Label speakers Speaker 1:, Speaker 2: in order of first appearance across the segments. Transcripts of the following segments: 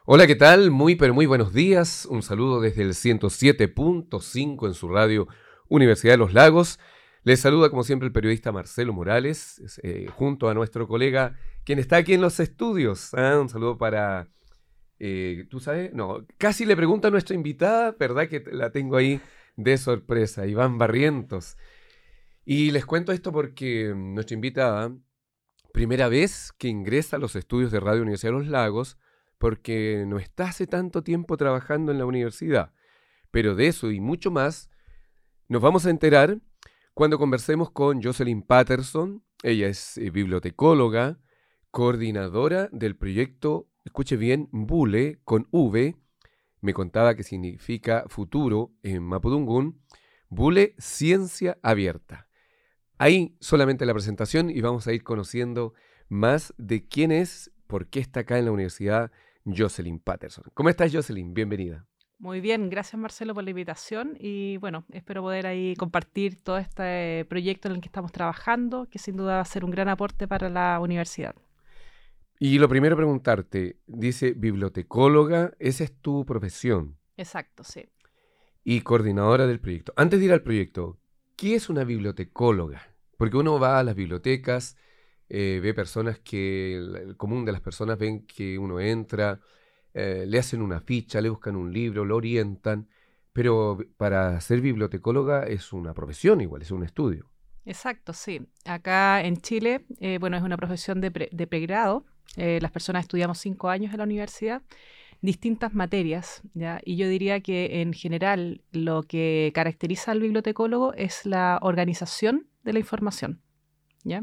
Speaker 1: Hola, ¿qué tal? Muy, pero muy buenos días. Un saludo desde el 107.5 en su radio Universidad de los Lagos. Les saluda, como siempre, el periodista Marcelo Morales, junto a nuestro colega, quien está aquí en los estudios. Un saludo para, ¿tú sabes? No, casi le pregunto a nuestra invitada, ¿verdad? Que la tengo ahí de sorpresa, Iván Barrientos. Y les cuento esto porque nuestra invitada, primera vez que ingresa a los estudios de Radio Universidad de los Lagos, porque no está hace tanto tiempo trabajando en la universidad. Pero de eso y mucho más nos vamos a enterar cuando conversemos con Jocelyn Patterson. Ella es bibliotecóloga, coordinadora del proyecto, escuche bien, Bule, con V. Me contaba que significa futuro en Mapudungún. Bule, ciencia abierta. Ahí solamente la presentación y vamos a ir conociendo más de quién es, por qué está acá en la universidad Jocelyn Patterson. ¿Cómo estás, Jocelyn? Bienvenida.
Speaker 2: Muy bien, gracias Marcelo por la invitación y bueno, espero poder ahí compartir todo este proyecto en el que estamos trabajando, que sin duda va a ser un gran aporte para la universidad.
Speaker 1: Y lo primero preguntarte, dice bibliotecóloga, esa es tu profesión
Speaker 2: Exacto, sí.
Speaker 1: y coordinadora del proyecto. Antes de ir al proyecto, ¿qué es una bibliotecóloga? Porque uno va a las bibliotecas, ve personas que, el común de las personas ven que uno entra, le hacen una ficha, le buscan un libro, lo orientan, pero para ser bibliotecóloga es una profesión igual, es un estudio.
Speaker 2: Exacto, sí. Acá en Chile, bueno, es una profesión de pregrado. Las personas estudiamos 5 años en la universidad, distintas materias, ¿ya? Y yo diría que en general lo que caracteriza al bibliotecólogo es la organización de la información, ¿ya?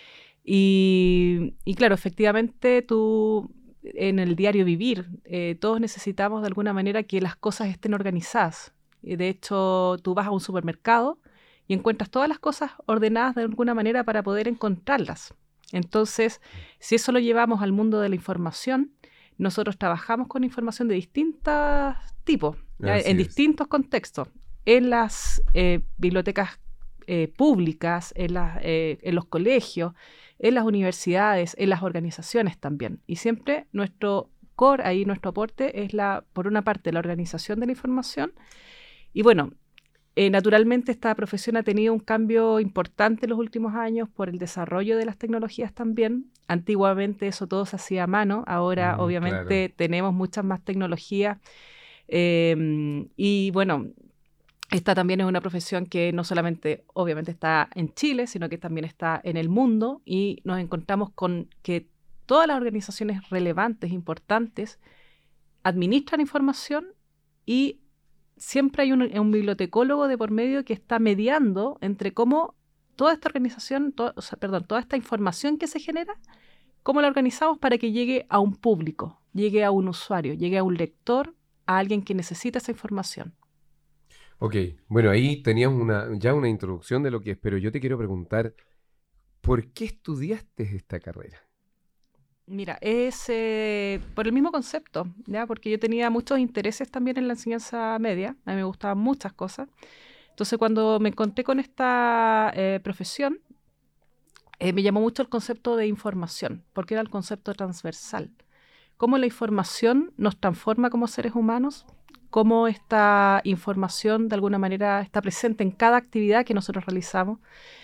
Speaker 2: Y claro, efectivamente tú en el diario vivir, todos necesitamos de alguna manera que las cosas estén organizadas. De hecho, tú vas a un supermercado y encuentras todas las cosas ordenadas de alguna manera para poder encontrarlas. Entonces, si eso lo llevamos al mundo de la información, nosotros trabajamos con información de distintos tipos, ¿ya?
Speaker 1: Así
Speaker 2: En
Speaker 1: es.
Speaker 2: distintos contextos. En las bibliotecas públicas, en los colegios, en las universidades, en las organizaciones también. Y siempre nuestro core, ahí nuestro aporte es por una parte, la organización de la información. Y bueno, naturalmente esta profesión ha tenido un cambio importante en los últimos años por el desarrollo de las tecnologías también. Antiguamente eso todo se hacía a mano, ahora
Speaker 1: Claro.
Speaker 2: obviamente tenemos muchas más tecnologías. Y bueno, esta también es una profesión que no solamente obviamente está en Chile, sino que también está en el mundo y nos encontramos con que todas las organizaciones relevantes, importantes, administran información y siempre hay un bibliotecólogo de por medio que está mediando entre cómo toda esta organización, toda esta información que se genera, cómo la organizamos para que llegue a un público, llegue a un usuario, llegue a un lector, a alguien que necesita esa información.
Speaker 1: Ok, bueno, ahí tenías ya una introducción de lo que es, pero yo te quiero preguntar, ¿por qué estudiaste esta carrera?
Speaker 2: Mira, es por el mismo concepto, ¿ya? Porque yo tenía muchos intereses también en la enseñanza media, a mí me gustaban muchas cosas. Entonces, cuando me encontré con esta profesión, me llamó mucho el concepto de información, porque era el concepto transversal. Cómo la información nos transforma como seres humanos, cómo esta información de alguna manera está presente en cada actividad que nosotros realizamos,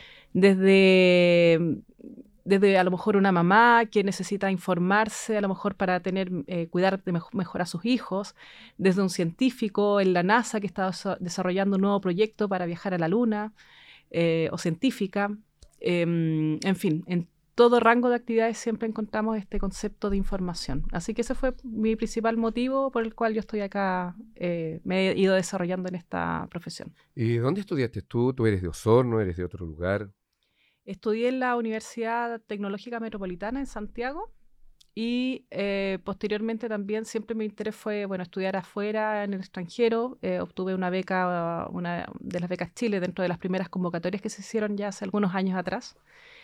Speaker 2: desde a lo mejor una mamá que necesita informarse, a lo mejor para cuidar mejor a sus hijos, desde un científico en la NASA que está desarrollando un nuevo proyecto para viajar a la Luna, o científica. En fin, en todo rango de actividades siempre encontramos este concepto de información. Así que ese fue mi principal motivo por el cual yo estoy acá, me he ido desarrollando en esta profesión.
Speaker 1: ¿Y dónde estudiaste tú? ¿Tú eres de Osorno? ¿Eres de otro lugar?
Speaker 2: Estudié en la Universidad Tecnológica Metropolitana en Santiago y posteriormente también siempre mi interés fue, bueno, estudiar afuera, en el extranjero. Obtuve una beca, una de las becas Chile dentro de las primeras convocatorias que se hicieron ya hace algunos años atrás.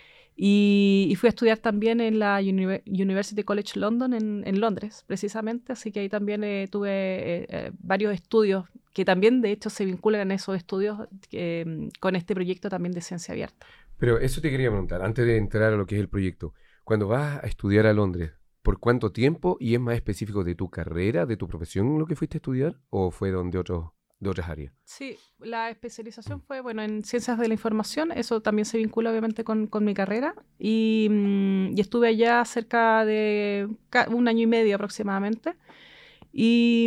Speaker 2: Y fui a estudiar también en la University College London en Londres, precisamente. Así que ahí también tuve varios estudios que también, de hecho, se vinculan a esos estudios con este proyecto también de ciencia abierta.
Speaker 1: Pero eso te quería preguntar, antes de entrar a lo que es el proyecto. Cuando vas a estudiar a Londres, ¿Por cuánto tiempo? ¿Y es más específico de tu carrera, de tu profesión lo que fuiste a estudiar? ¿O fueron de otras áreas?
Speaker 2: Sí, la especialización fue, bueno, en ciencias de la información, eso también se vincula obviamente con mi carrera, y estuve allá cerca de un año y medio aproximadamente, y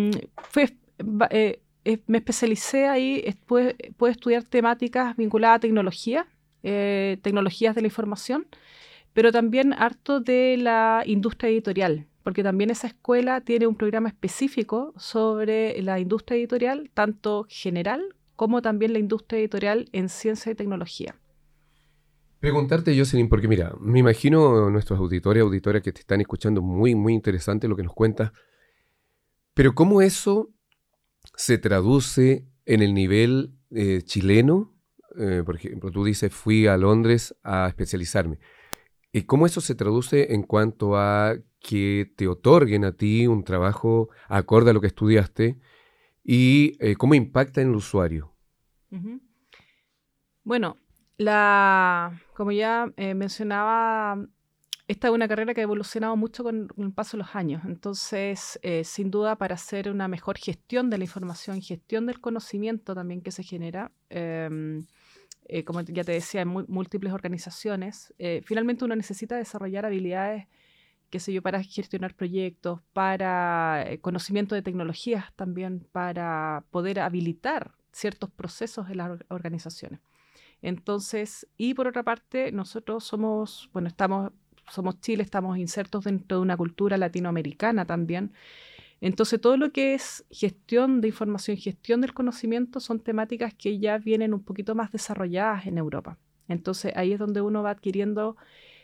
Speaker 2: me especialicé ahí, pude estudiar temáticas vinculadas a tecnología, tecnologías de la información, pero también harto de la industria editorial, porque también esa escuela tiene un programa específico sobre la industria editorial, tanto general como también la industria editorial en ciencia y tecnología.
Speaker 1: Preguntarte, Jocelyn, porque mira, me imagino nuestros auditores y auditoras que te están escuchando muy, muy interesante lo que nos cuentas, pero ¿cómo eso se traduce en el nivel chileno? Por ejemplo, tú dices, fui a Londres a especializarme. ¿Y cómo eso se traduce en cuanto a que te otorguen a ti un trabajo acorde a lo que estudiaste y cómo impacta en el usuario?
Speaker 2: Uh-huh. Bueno, como ya mencionaba, esta es una carrera que ha evolucionado mucho con el paso de los años. Entonces, sin duda, para hacer una mejor gestión de la información, gestión del conocimiento también que se genera, como ya te decía, en múltiples organizaciones, finalmente uno necesita desarrollar habilidades, qué sé yo, para gestionar proyectos, para conocimiento de tecnologías también, para poder habilitar ciertos procesos en las organizaciones. Entonces, y por otra parte, nosotros somos Chile, estamos insertos dentro de una cultura latinoamericana también. Entonces, todo lo que es gestión de información, gestión del conocimiento, son temáticas que ya vienen un poquito más desarrolladas en Europa. Entonces, ahí es donde uno va adquiriendo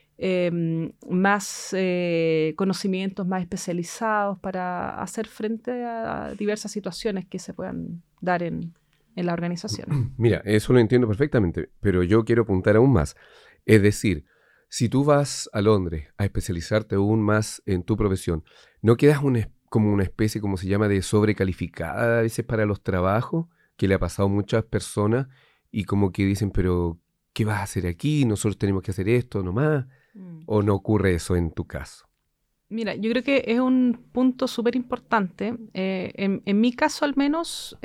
Speaker 2: más conocimientos más especializados para hacer frente a diversas situaciones que se puedan dar en la organización.
Speaker 1: Mira, eso lo entiendo perfectamente, pero yo quiero apuntar aún más. Es decir, si tú vas a Londres a especializarte aún más en tu profesión, ¿no quedas como una especie, como se llama, de sobrecalificada a veces para los trabajos que le ha pasado a muchas personas y como que dicen, pero ¿qué vas a hacer aquí? Nosotros tenemos que hacer esto nomás. ¿O no ocurre eso en tu caso?
Speaker 2: Mira, yo creo que es un punto súper importante. En mi caso, al menos,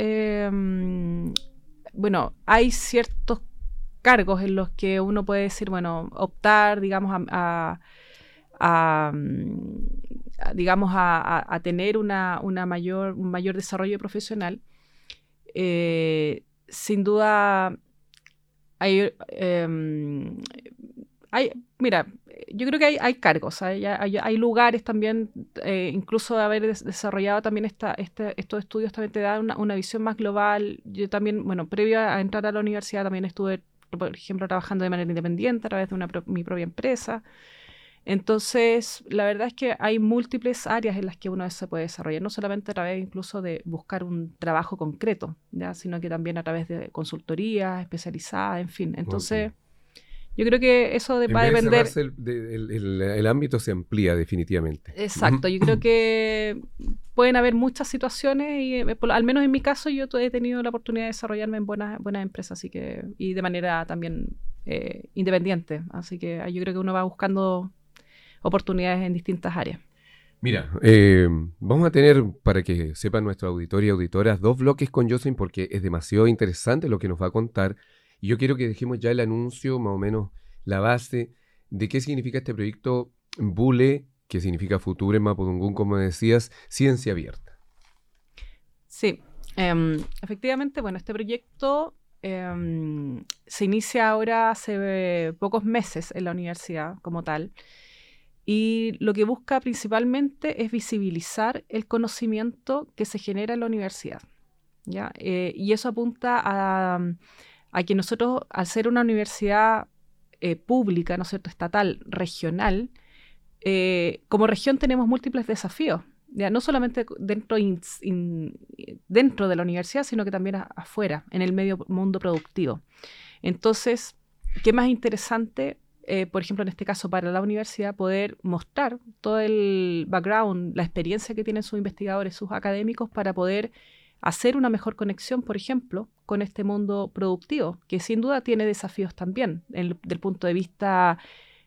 Speaker 2: bueno, hay ciertos cargos en los que uno puede decir, bueno, optar, digamos, digamos, a tener un mayor desarrollo profesional. Sin duda, hay, mira, yo creo que hay cargos, hay lugares también, incluso de haber desarrollado también estos estudios también te dan una visión más global. Yo también, bueno, previo a entrar a la universidad también estuve, por ejemplo, trabajando de manera independiente a través de mi propia empresa. Entonces, la verdad es que hay múltiples áreas en las que uno se puede desarrollar, no solamente a través incluso de buscar un trabajo concreto, ¿ya? Sino que también a través de consultorías especializadas, en fin. Entonces... Okay. Yo creo que eso va a depender...
Speaker 1: El ámbito se amplía definitivamente.
Speaker 2: Exacto, yo creo que pueden haber muchas situaciones y al menos en mi caso yo he tenido la oportunidad de desarrollarme en buenas empresas, así que, y de manera también independiente, así que yo creo que uno va buscando oportunidades en distintas áreas.
Speaker 1: Mira, vamos a tener, para que sepan nuestro auditorio y auditoras, 2 bloques con Jocelyn porque es demasiado interesante lo que nos va a contar. Y yo quiero que dejemos ya el anuncio, más o menos la base, de qué significa este proyecto BULE, que significa Futuro en Mapudungún, como decías, ciencia abierta.
Speaker 2: Sí, efectivamente, bueno, este proyecto se inicia ahora hace pocos meses en la universidad como tal, y lo que busca principalmente es visibilizar el conocimiento que se genera en la universidad, ¿ya? Y eso apunta a que nosotros, al ser una universidad pública, ¿no es cierto?, estatal, regional, como región tenemos múltiples desafíos, ¿ya? No solamente dentro de la universidad, sino que también afuera, en el mundo productivo. Entonces, ¿qué más interesante, por ejemplo, en este caso para la universidad, poder mostrar todo el background, la experiencia que tienen sus investigadores, sus académicos, para poder hacer una mejor conexión, por ejemplo, con este mundo productivo, que sin duda tiene desafíos también, del punto de vista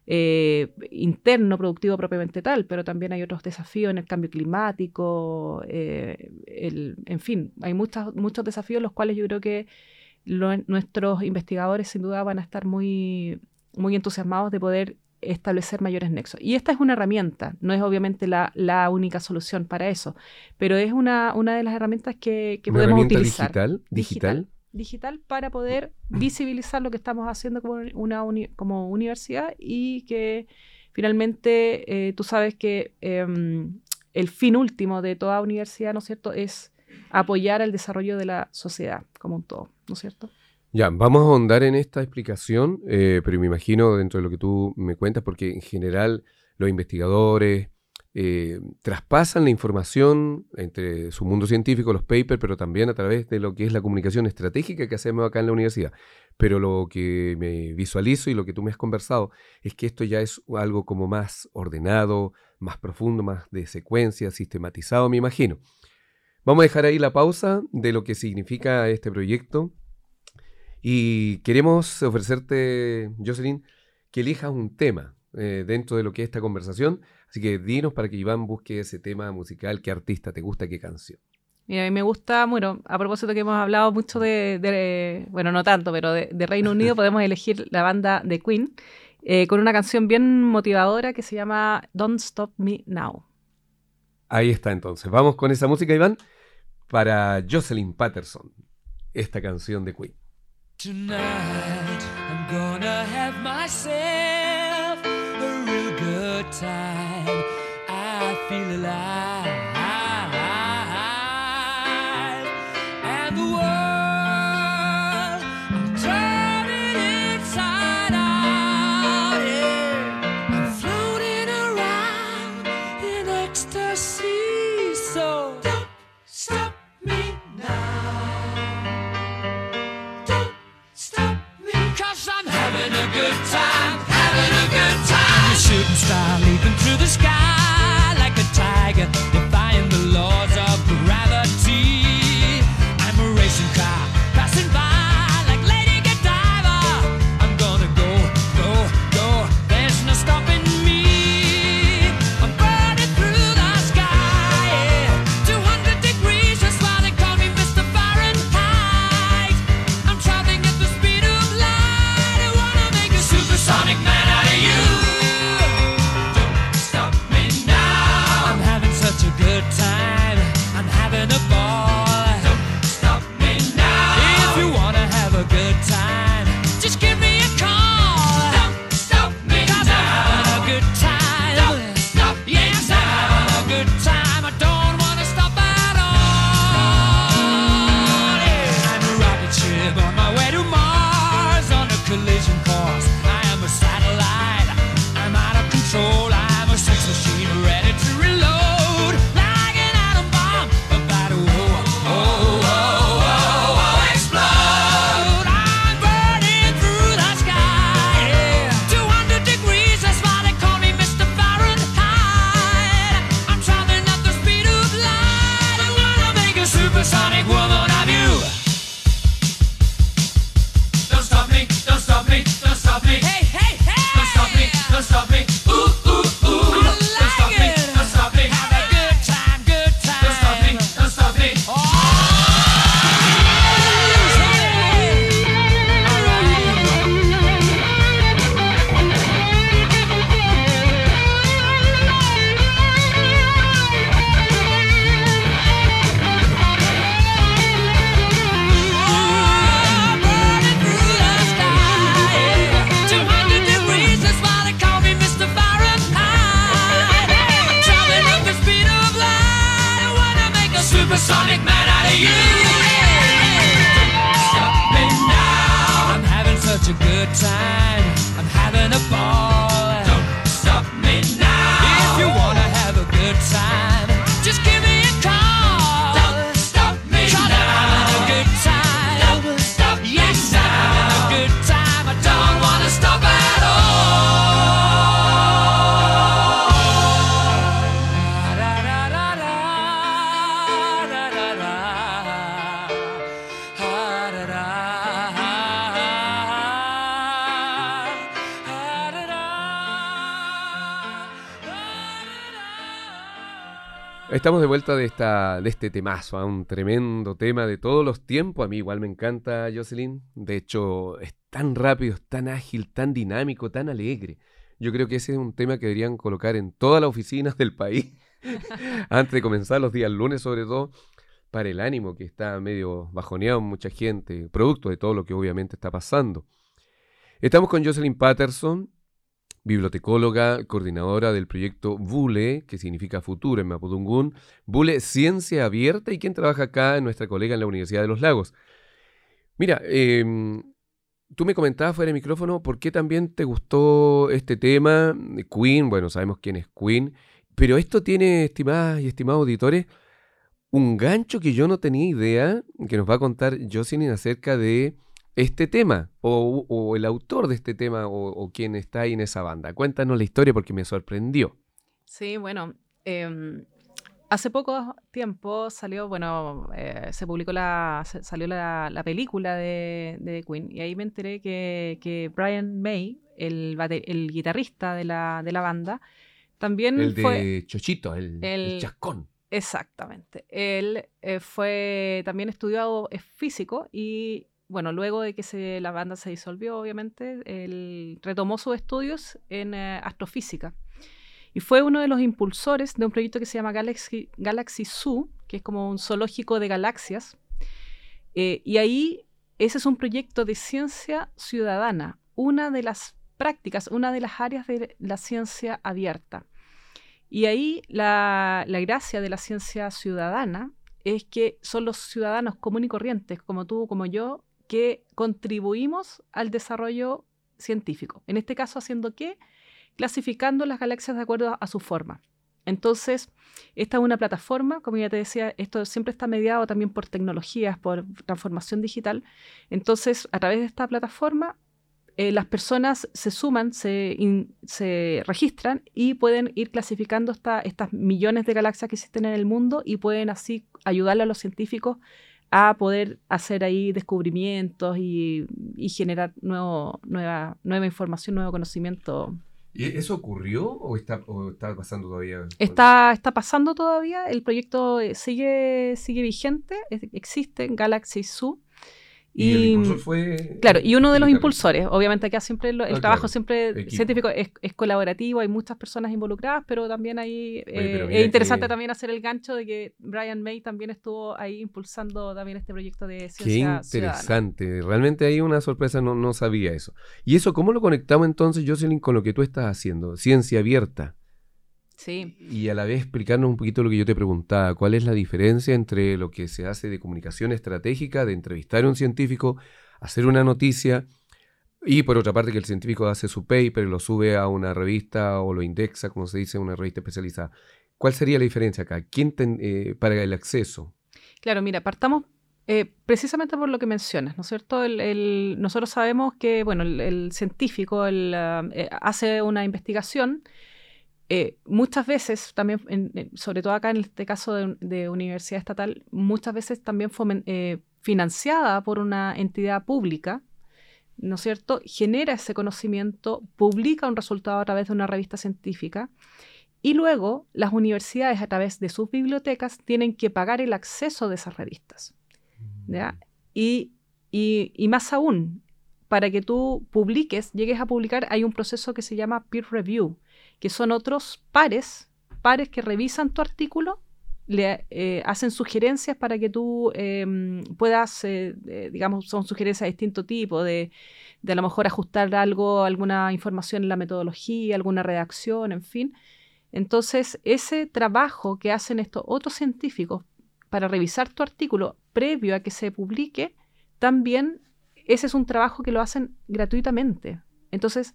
Speaker 2: interno, productivo propiamente tal, pero también hay otros desafíos en el cambio climático, en fin, hay muchos desafíos los cuales yo creo que nuestros investigadores sin duda van a estar muy, muy entusiasmados de poder establecer mayores nexos. Y esta es una herramienta, no es obviamente la única solución para eso, pero es una de las herramientas que podemos utilizar. Digital para poder visibilizar lo que estamos haciendo como universidad y que finalmente tú sabes que el fin último de toda universidad, ¿no es cierto?, es apoyar el desarrollo de la sociedad como un todo, ¿no es cierto?
Speaker 1: Ya, vamos a ahondar en esta explicación, pero me imagino dentro de lo que tú me cuentas, porque en general los investigadores traspasan la información entre su mundo científico, los papers, pero también a través de lo que es la comunicación estratégica que hacemos acá en la universidad. Pero lo que me visualizo y lo que tú me has conversado es que esto ya es algo como más ordenado, más profundo, más de secuencia, sistematizado, me imagino. Vamos a dejar ahí la pausa de lo que significa este proyecto y queremos ofrecerte, Jocelyn, que elijas un tema dentro de lo que es esta conversación. Así que dinos para que Iván busque ese tema musical, qué artista te gusta, qué canción.
Speaker 2: Mira, a mí me gusta, bueno, a propósito que hemos hablado mucho bueno, no tanto, pero de Reino Unido, podemos elegir la banda de Queen con una canción bien motivadora que se llama Don't Stop Me Now.
Speaker 1: Ahí está entonces. Vamos con esa música, Iván, para Jocelyn Patterson, esta canción de Queen.
Speaker 3: Tonight I'm gonna have myself a real good time. I feel alive, and the world I'm turning inside out. Yeah, I'm floating around in ecstasy. So don't stop me now. I'm having a good time, having a good time. A shooting star leaping through the sky like a tiger, defying the laws of gravity. I'm a racing car passing by like Lady Godiva. I'm gonna go, go, go. There's no stopping me. I'm burning through the sky, yeah. 200 degrees, that's why they call me Mr. Fahrenheit. I'm traveling at the speed of light. I wanna make a supersonic man out of you. Don't stop me now. I'm having such a good time. I'm having a ball. Don't stop me now. If you wanna have a good time, just give me a call. Don't stop me now. I'm having a good time. Don't stop me yes, now. I'm having a good time. I don't wanna stop at all. Yeah. I'm a rocket ship on my way to Mars on a collision course. I am a satellite. I'm out of control. I'm a sex machine ready to reload like an atom bomb about to explode. I'm burning through the sky, yeah. 200 degrees, that's why they call me Mr. Fahrenheit. I'm traveling at the speed of light. I'm gonna make a supersonic woman of you. Don't stop me, don't stop me, don't stop me. Hey, hey, hey! Don't stop me, don't stop me. Ooh, ooh, ooh. Don't stop me, don't stop me. Have a good time, good time. Don't stop me, don't stop me. Burning through the sky, 200 degrees, that's why they call me Mr. Fahrenheit. I'm traveling at the speed of light. I wanna make a supersonic man out of you. Don't stop me now. I'm having such a good time. I'm having a ball. Don't stop me now. If you wanna have a good time, just give me a call. Don't stop me now. I'm having a good time. Don't stop yes, I'm having a good time. I don't wanna stop at all. Da, da, da, da, da, da, da, da, da, da, da, da.
Speaker 1: Estamos de vuelta de este temazo, un tremendo tema de todos los tiempos. A mí igual me encanta, Jocelyn. De hecho, es tan rápido, es tan ágil, tan dinámico, tan alegre. Yo creo que ese es un tema que deberían colocar en todas las oficinas del país, antes de comenzar los días lunes, sobre todo, para el ánimo que está medio bajoneado en mucha gente, producto de todo lo que obviamente está pasando. Estamos con Jocelyn Patterson, bibliotecóloga, coordinadora del proyecto BULE, que significa futuro en mapudungún, BULE Ciencia Abierta, y quien trabaja acá, nuestra colega en la Universidad de los Lagos. Mira, tú me comentabas fuera de micrófono por qué también te gustó este tema, Queen, bueno, sabemos quién es Queen, pero esto tiene, estimadas y estimados auditores, un gancho que yo no tenía idea, que nos va a contar Jocelyn acerca de este tema, o el autor de este tema, o quien está ahí en esa banda. Cuéntanos la historia porque me sorprendió.
Speaker 2: Sí, bueno, hace poco tiempo salió, se publicó salió la película de Queen, y ahí me enteré que Brian May, el guitarrista de la banda, también
Speaker 1: el
Speaker 2: fue...
Speaker 1: de Chochito, el chascón.
Speaker 2: Exactamente. Él también estudió físico y, bueno, luego de que la banda se disolvió, obviamente, él retomó sus estudios en astrofísica. Y fue uno de los impulsores de un proyecto que se llama Galaxy Zoo, que es como un zoológico de galaxias. Y ahí, ese es un proyecto de ciencia ciudadana, una de las prácticas, una de las áreas de la ciencia abierta. Y ahí la gracia de la ciencia ciudadana es que son los ciudadanos comunes y corrientes, como tú, como yo, que contribuimos al desarrollo científico. En este caso, ¿haciendo qué? Clasificando las galaxias de acuerdo a su forma. Entonces, esta es una plataforma, como ya te decía, esto siempre está mediado también por tecnologías, por transformación digital. Entonces, a través de esta plataforma, las personas se suman, se registran y pueden ir clasificando estas millones de galaxias que existen en el mundo y pueden así ayudarle a los científicos a poder hacer ahí descubrimientos y generar nueva información, nuevo conocimiento.
Speaker 1: ¿Y eso ocurrió o está pasando todavía?
Speaker 2: Está pasando todavía, el proyecto sigue vigente, existe en Galaxy Zoo.
Speaker 1: Y el impulsor fue...
Speaker 2: Claro, y uno de los impulsores, obviamente acá siempre el trabajo
Speaker 1: claro,
Speaker 2: siempre
Speaker 1: equipo.
Speaker 2: Científico es colaborativo, hay muchas personas involucradas, pero también ahí
Speaker 1: pero
Speaker 2: es interesante también hacer el gancho de que Brian May también estuvo ahí impulsando también este proyecto de ciencia ciudadana.
Speaker 1: Qué interesante, realmente hay una sorpresa, no sabía eso. ¿Y eso cómo lo conectamos entonces, Jocelyn, con lo que tú estás haciendo? Ciencia abierta.
Speaker 2: Sí.
Speaker 1: Y a la vez explicarnos un poquito lo que yo te preguntaba, ¿cuál es la diferencia entre lo que se hace de comunicación estratégica, de entrevistar a un científico, hacer una noticia, y por otra parte que el científico hace su paper, lo sube a una revista o lo indexa, como se dice, a una revista especializada? ¿Cuál sería la diferencia acá? ¿Quién para el acceso?
Speaker 2: Claro, mira, partamos precisamente por lo que mencionas, ¿no es cierto? Nosotros sabemos que, bueno, el científico hace una investigación. Muchas veces, también, sobre todo acá en este caso de universidad estatal, muchas veces también financiada por una entidad pública, ¿no es cierto? Genera ese conocimiento, publica un resultado a través de una revista científica y luego las universidades a través de sus bibliotecas tienen que pagar el acceso de esas revistas, ¿ya? Y más aún, para que tú llegues a publicar, hay un proceso que se llama peer review, que son otros pares que revisan tu artículo, le hacen sugerencias para que tú puedas, digamos, son sugerencias de distinto tipo, de a lo mejor ajustar alguna información en la metodología, alguna redacción, en fin. Entonces, ese trabajo que hacen estos otros científicos para revisar tu artículo previo a que se publique, también ese es un trabajo que lo hacen gratuitamente. Entonces,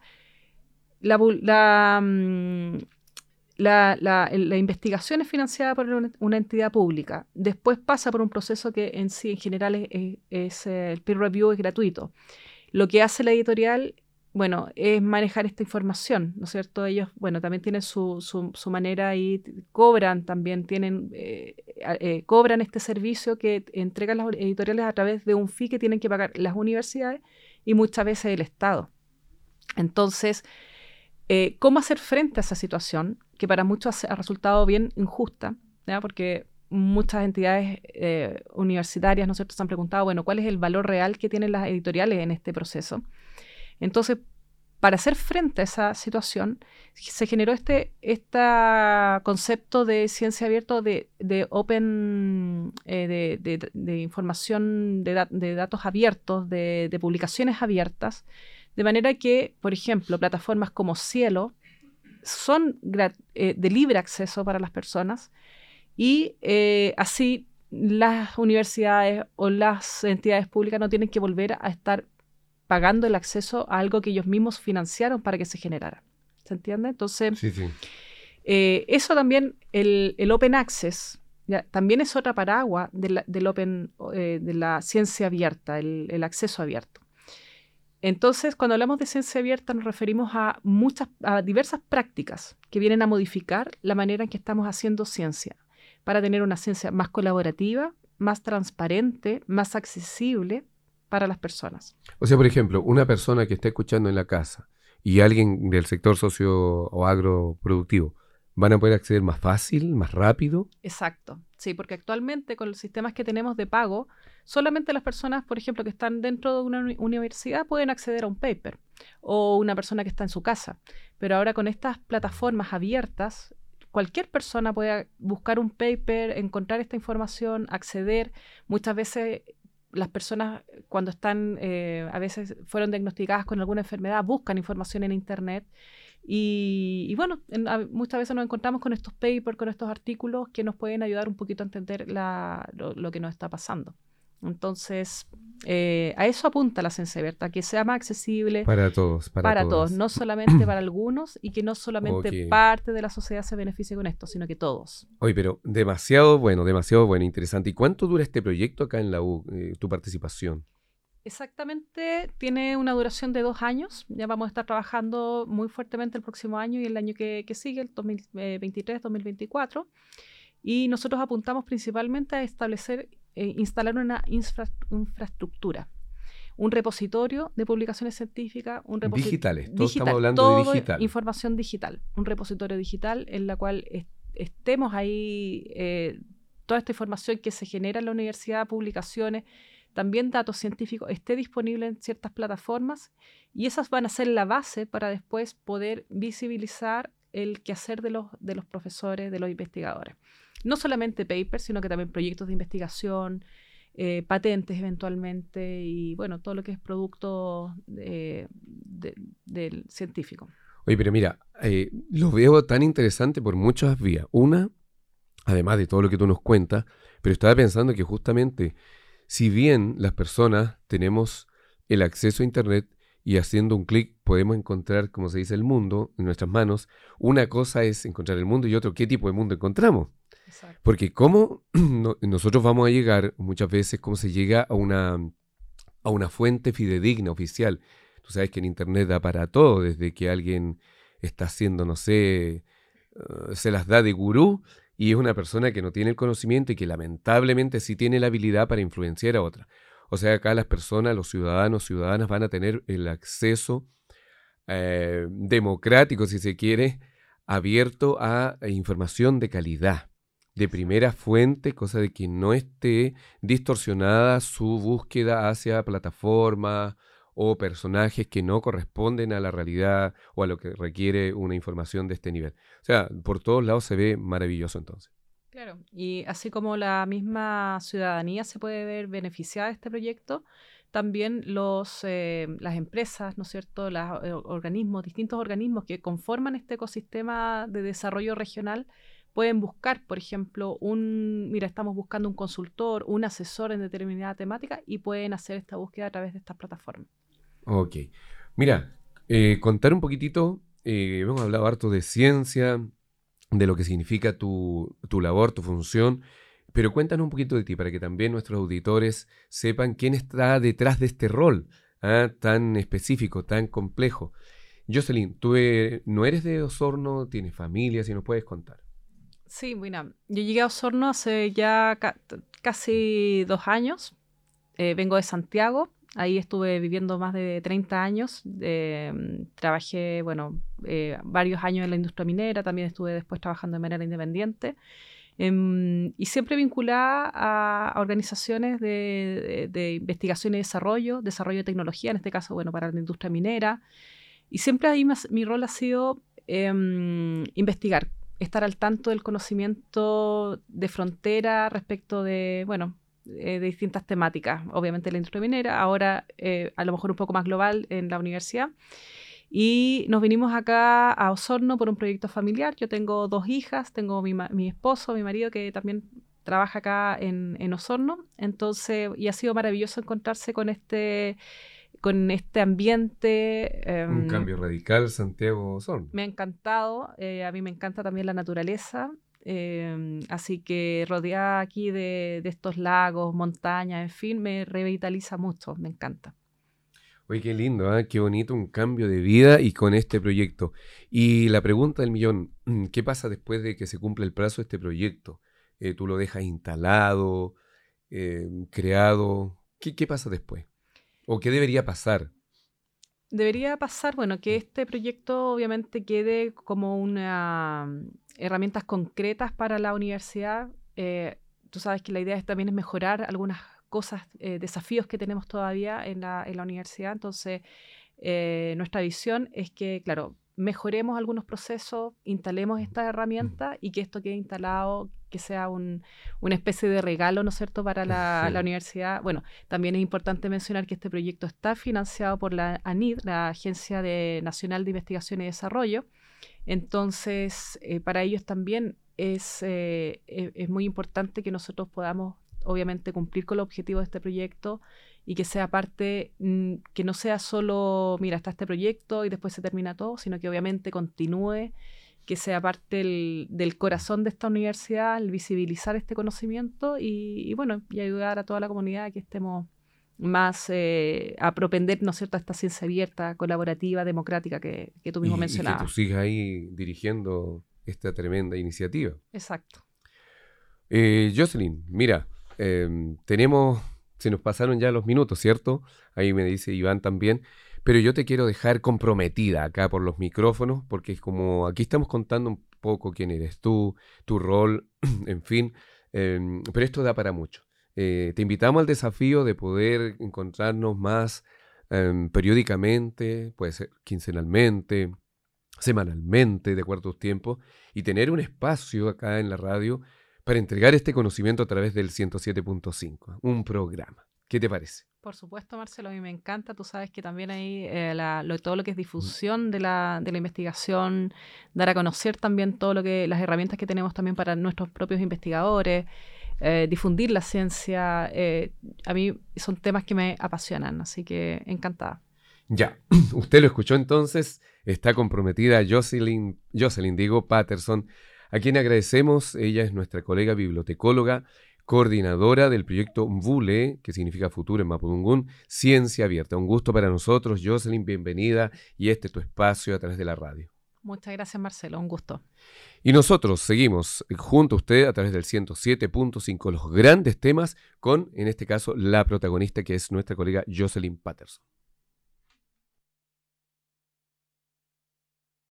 Speaker 2: la investigación es financiada por una entidad pública. Después pasa por un proceso que en general el peer review es gratuito. Lo que hace la editorial, bueno, es manejar esta información, ¿no es cierto? Ellos, bueno, también tienen su manera y cobran también, cobran este servicio que entregan las editoriales a través de un fee que tienen que pagar las universidades y muchas veces el Estado. Entonces, ¿cómo hacer frente a esa situación que para muchos ha resultado bien injusta? ¿ya? Porque muchas entidades universitarias, ¿no es cierto?, se han preguntado, bueno, ¿cuál es el valor real que tienen las editoriales en este proceso? Entonces, para hacer frente a esa situación, se generó este concepto de ciencia abierta, de open, de información, de datos abiertos, de publicaciones abiertas, de manera que, por ejemplo, plataformas como Cielo son de libre acceso para las personas y así las universidades o las entidades públicas no tienen que volver a estar pagando el acceso a algo que ellos mismos financiaron para que se generara. ¿Se entiende? Entonces,
Speaker 1: Sí, sí.
Speaker 2: eso también, el Open Access, ¿ya? También es otra paraguas del open, de la ciencia abierta, el acceso abierto. Entonces, cuando hablamos de ciencia abierta, nos referimos a diversas prácticas que vienen a modificar la manera en que estamos haciendo ciencia, para tener una ciencia más colaborativa, más transparente, más accesible para las personas.
Speaker 1: O sea, por ejemplo, una persona que está escuchando en la casa y alguien del sector socio o agroproductivo, ¿van a poder acceder más fácil, más rápido?
Speaker 2: Exacto, sí, porque actualmente con los sistemas que tenemos de pago, solamente las personas, por ejemplo, que están dentro de una universidad pueden acceder a un paper, o una persona que está en su casa. Pero ahora con estas plataformas abiertas, cualquier persona puede buscar un paper, encontrar esta información, acceder. Muchas veces las personas, cuando están, a veces fueron diagnosticadas con alguna enfermedad, buscan información en Internet. Y bueno, muchas veces nos encontramos con estos papers, con estos artículos que nos pueden ayudar un poquito a entender lo que nos está pasando. Entonces, a eso apunta la ciencia abierta, que sea más accesible
Speaker 1: Para todos,
Speaker 2: para todos, no solamente para algunos, y que no solamente
Speaker 1: Ok.
Speaker 2: parte de la sociedad se beneficie con esto, sino que todos.
Speaker 1: Oye, pero demasiado bueno, interesante. ¿Y cuánto dura este proyecto acá en la U, tu participación?
Speaker 2: Exactamente, tiene una duración de 2 años. Ya vamos a estar trabajando muy fuertemente el próximo año y el año que sigue, el 2023-2024. Y nosotros apuntamos principalmente a instalar una infraestructura, un repositorio de publicaciones científicas, un repositorio
Speaker 1: Digitales, todos estamos hablando de digital.
Speaker 2: información digital, un repositorio digital en la cual estemos ahí, toda esta información que se genera en la universidad, publicaciones, también datos científicos, esté disponible en ciertas plataformas, y esas van a ser la base para después poder visibilizar el quehacer de los profesores, de los investigadores. No solamente papers, sino que también proyectos de investigación, patentes eventualmente, y bueno, todo lo que es producto del científico.
Speaker 1: Oye, pero mira, lo veo tan interesante por muchas vías. Una, además de todo lo que tú nos cuentas, pero estaba pensando que justamente, si bien las personas tenemos el acceso a Internet y haciendo un clic podemos encontrar, como se dice, el mundo en nuestras manos, una cosa es encontrar el mundo y otro, ¿qué tipo de mundo encontramos?
Speaker 2: Exacto.
Speaker 1: Porque cómo nosotros vamos a llegar, muchas veces, cómo se llega a una fuente fidedigna, oficial. Tú sabes que en Internet da para todo, desde que alguien está haciendo, no sé, se las da de gurú, y es una persona que no tiene el conocimiento y que lamentablemente sí tiene la habilidad para influenciar a otra. O sea, acá las personas, los ciudadanos, ciudadanas van a tener el acceso democrático, si se quiere, abierto a información de calidad, de primera fuente, cosa de que no esté distorsionada su búsqueda hacia plataformas o personajes que no corresponden a la realidad o a lo que requiere una información de este nivel. O sea, por todos lados se ve maravilloso entonces.
Speaker 2: Claro, y así como la misma ciudadanía se puede ver beneficiada de este proyecto, también las empresas, ¿no es cierto?, distintos organismos que conforman este ecosistema de desarrollo regional, pueden buscar, por ejemplo, estamos buscando un consultor, un asesor en determinada temática, y pueden hacer esta búsqueda a través de estas plataformas.
Speaker 1: Ok. Mira, contar un poquitito, hemos hablado harto de ciencia, de lo que significa tu labor, tu función, pero cuéntanos un poquito de ti para que también nuestros auditores sepan quién está detrás de este rol tan específico, tan complejo. Jocelyn, tú no eres de Osorno, tienes familia, si nos puedes contar.
Speaker 2: Sí, bueno, yo llegué a Osorno hace ya casi 2 años. Vengo de Santiago, ahí estuve viviendo más de 30 años. Trabajé, varios años en la industria minera, también estuve después trabajando de manera independiente. Y siempre vinculada a organizaciones de investigación y desarrollo de tecnología, en este caso, bueno, para la industria minera. Y siempre ahí mi rol ha sido investigar, estar al tanto del conocimiento de frontera respecto de, bueno, de distintas temáticas. Obviamente la industria minera, ahora a lo mejor un poco más global en la universidad. Y nos vinimos acá a Osorno por un proyecto familiar. Yo tengo 2 hijas, tengo mi esposo, mi marido, que también trabaja acá en Osorno. Entonces, y ha sido maravilloso encontrarse con este ambiente.
Speaker 1: Un cambio radical, Santiago Osorno.
Speaker 2: Me ha encantado. A mí me encanta también la naturaleza. Así que rodeada aquí de estos lagos, montañas, en fin, me revitaliza mucho, me encanta.
Speaker 1: Oye, qué lindo, ¿eh? Qué bonito, un cambio de vida y con este proyecto. Y la pregunta del millón, ¿qué pasa después de que se cumple el plazo de este proyecto? ¿Tú lo dejas instalado, creado? ¿Qué pasa después? ¿O qué debería pasar?
Speaker 2: Debería pasar, bueno, que este proyecto obviamente quede como herramientas concretas para la universidad. Tú sabes que la idea también es mejorar algunas cosas, desafíos que tenemos todavía en la universidad. Entonces, nuestra visión es que, claro, mejoremos algunos procesos, instalemos estas herramientas y que esto quede instalado, que sea una especie de regalo, ¿no es cierto?, para la universidad. Bueno, también es importante mencionar que este proyecto está financiado por la ANID, la Agencia Nacional de Investigación y Desarrollo. Entonces, para ellos también es muy importante que nosotros podamos, obviamente, cumplir con los objetivos de este proyecto y que sea parte, que no sea solo, mira, está este proyecto y después se termina todo, sino que obviamente continúe, que sea parte del corazón de esta universidad, el visibilizar este conocimiento y bueno, y ayudar a toda la comunidad a que estemos más a propender, ¿no es cierto?, a esta ciencia abierta, colaborativa, democrática que tú mismo mencionabas.
Speaker 1: Y que tú sigas ahí dirigiendo esta tremenda iniciativa.
Speaker 2: Exacto.
Speaker 1: Jocelyn, mira, se nos pasaron ya los minutos, ¿cierto? Ahí me dice Iván también. Pero yo te quiero dejar comprometida acá por los micrófonos, porque es como aquí estamos contando un poco quién eres tú, tu rol, en fin. Pero esto da para mucho. Te invitamos al desafío de poder encontrarnos más periódicamente, puede ser quincenalmente, semanalmente, de acuerdo a tus tiempos, y tener un espacio acá en la radio para entregar este conocimiento a través del 107.5, un programa. ¿Qué te parece?
Speaker 2: Por supuesto, Marcelo, a mí me encanta. Tú sabes que también hay todo lo que es difusión de la investigación, dar a conocer también las herramientas que tenemos también para nuestros propios investigadores, difundir la ciencia. A mí son temas que me apasionan, así que encantada.
Speaker 1: Ya, usted lo escuchó entonces, está comprometida Jocelyn Patterson, a quien agradecemos. Ella es nuestra colega bibliotecóloga, coordinadora del proyecto MVULE, que significa Futuro en Mapudungún, Ciencia Abierta. Un gusto para nosotros, Jocelyn, bienvenida, y este es tu espacio a través de la radio.
Speaker 2: Muchas gracias, Marcelo, un gusto.
Speaker 1: Y nosotros seguimos junto a usted a través del 107.5, los grandes temas con, en este caso, la protagonista que es nuestra colega Jocelyn Patterson.